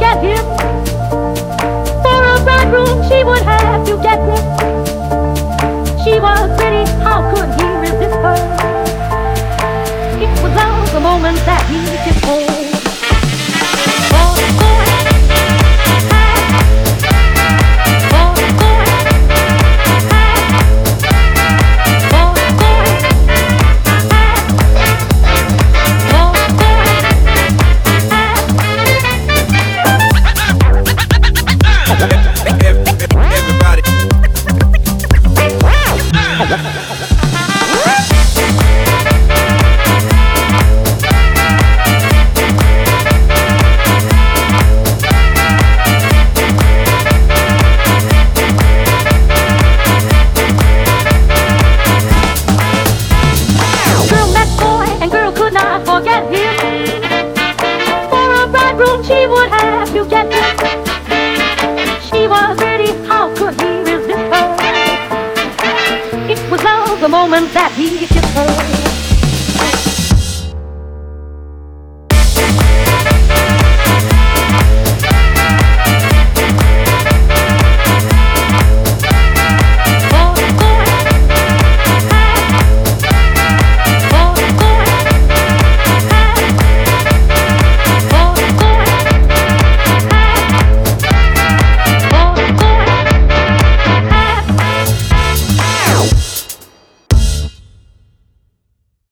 forget him. For a bridegroom, she would have to get him. She was pretty, how could he resist her? It was love the moment that he kissed her. Forget him. For a bridegroom, she would have to get him. She was ready, how could he resist her? It was love the moment that he kissed her.